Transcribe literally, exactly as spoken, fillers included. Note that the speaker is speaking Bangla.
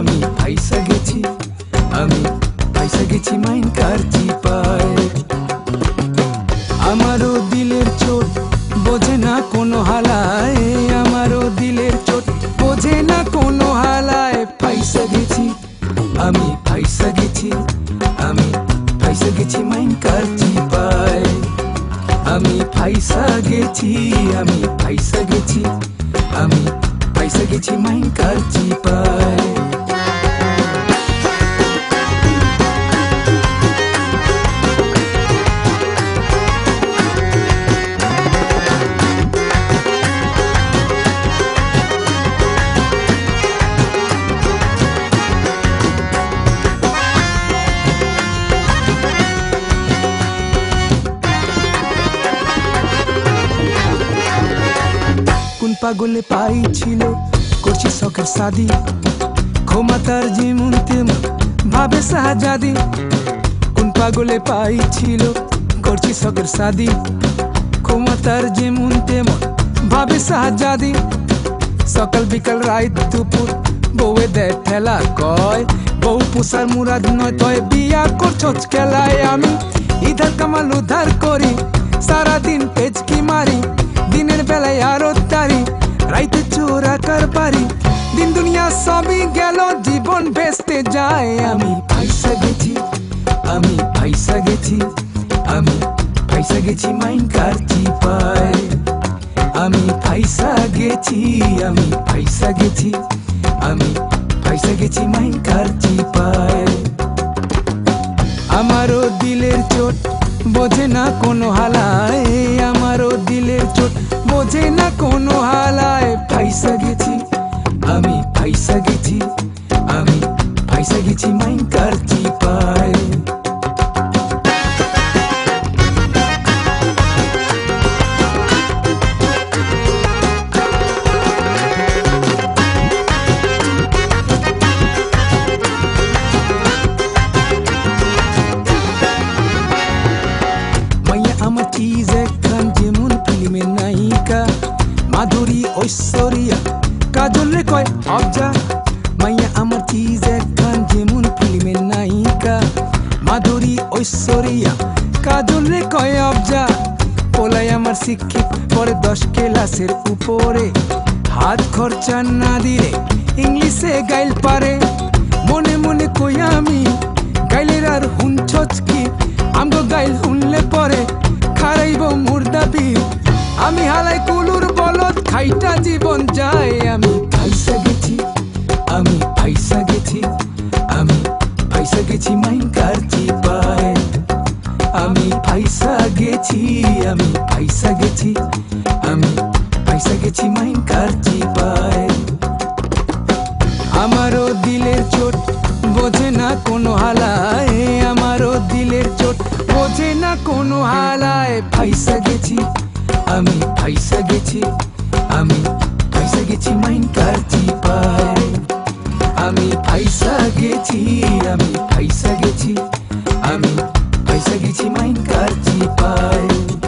আমি ফাইসা গেছি, আমি ফাইসা গেছি মাইন কার চিপায়। আমারও দিলের চোট বোঝে না কোনো হালায়, আমারও দিলের চোট বোঝে না কোনো হালায়। ফাইসা গেছি, আমি ফাইসা গেছি, আমি ফাইসা গেছি মাইন কার চিপায়। আমি ফাইসা গেছি, আমি ফাইসা গেছি, আমি ফাইসা গেছি মাইন কার চিপায়। কোন পাগলে পাইছিল করছি শখের শাদি, ক্ষমতার যেমন তেমন ভাবে শাহজাদি। কোন পাগলে পাইছিল করছি শখের শাদি, ক্ষমতার যেমন তেমন ভাবে শাহজাদি। সকাল বিকাল রাত দুপুর বউয়ে দেয় ঠেলা, কয় বউ পোষার মুরাদ নয় তয় বিয়া করছস খেলায়। আমি ইধার কামাল উধার করি, সারাদিন পেচকি মারি, দিনের বেলায় আরো তারি, রাইতে চোরা কারবারি। দিন দুনিয়া সবই গেল, জীবন ভেস্তে যায়। আমি ফাইসা গেছি, আমি ফাইসা গেছি, আমি ফাইসা গেছি মাইন কার চিপায়। আমি ফাইসা গেছি, আমি ফাইসা গেছি, আমি ফাইসা গেছি মাইন কার চিপায়। আমারও দিলের চোট বোঝে না কোনো হালায়, আমারও দিলের চোট বোঝে না কোনো হালায়। ফাইসা গেছি, আমি ফাইসা গেছি, আমি ফাইসা গেছি মাইন কার চিপায়। আমার চিজ একখান যেমন ফিল্মের নায়িকা, মাধুরী ঐশ্বরিয়া কাজলে কয় অবজা। মাইয়া আমার চিজ একখান যেমন ফিল্মের নায়িকা, মাধুরী ঐশ্বরিয়া কাজলে কয় অবজা। পোলাই আমার শিক্ষিত পরে দশ ক্লাসের উপরে, হাত খরচা না দিলে ইংলিশে গাইল পারে। মনে মনে কই আমি গাইলের আর হুনছস কি, আমগো গাইল হুনলে পরে খারাইব মুর্দাবি। আমি হালাই কুলুর বলদ খাইটা জীবন যায়। আমি ফাইসা গেছি, আমি ফাইসা গেছি, আমি ফাইসা গেছি মাইন কার চিপায়। আমি ফাইসা গেছি, আমি ফাইসা গেছি, আমি ফাইসা গেছি মাইন কার চিপায়। আমারও দিলের চোট বোঝে না কোনো হালায়, আমারও দিলের চোট বোঝে না কোনো হালায়। ফাইসা গেছি, আমি ফাইসা গেছি, আমি ফাইসা গেছি মাইন কার চিপায়। আমি ফাইসা গেছি, আমি ফাইসা গেছি, আমি ফাইসা গেছি মাইন কার চিপায়।